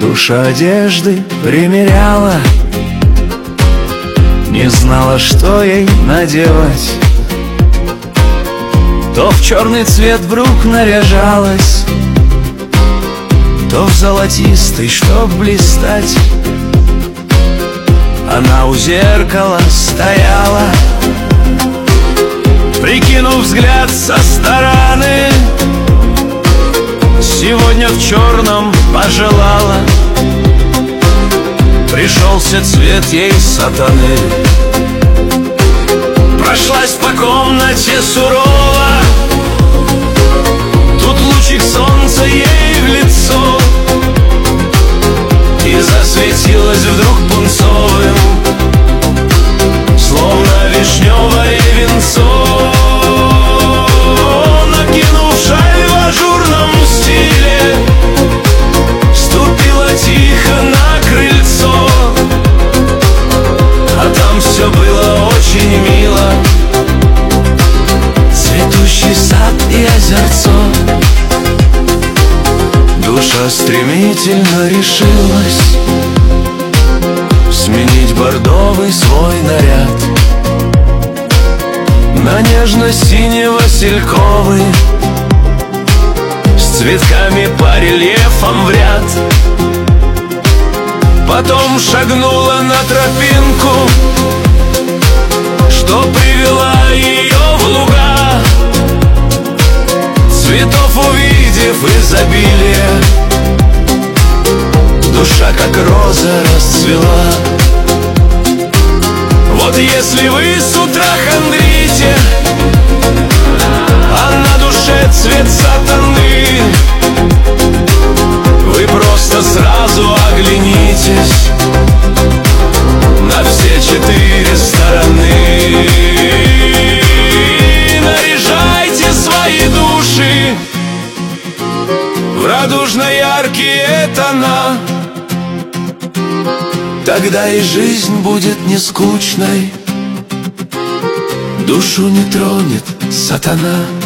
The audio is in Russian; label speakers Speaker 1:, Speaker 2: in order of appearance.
Speaker 1: Душа одежды примеряла, не знала, что ей надевать. То в черный цвет вдруг наряжалась, то в золотистый, чтоб блистать. Она у зеркала стояла, прикинув взгляд со стороны. Сегодня в черном пожелала, пришелся цвет ей сатаны. Прошлась по комнате сурово, тут лучик солнца ей в лицо, и засветилась вдруг пунцовым, словно вишневое венцо. Накинув шаль в ажурном стиле, ступила тихо на крыльцо, а там все было очень мило. Цветущий сад и озерцо. Душа стремительно решилась сменить бордовый свой наряд на нежно-сине-васильковый, с цветками по рельефам в ряд. Потом шагнула на тропинку, что привела ее в луга. Цветов увидев изобилие, душа как роза расцвела. Вот если вы с утра хандрите, а на душе цвет сатаны, вы просто сразу оглянитесь на все четыре стороны. Наряжайте свои души в радужно-яркие тона, тогда и жизнь будет не скучной, душу не тронет сатана.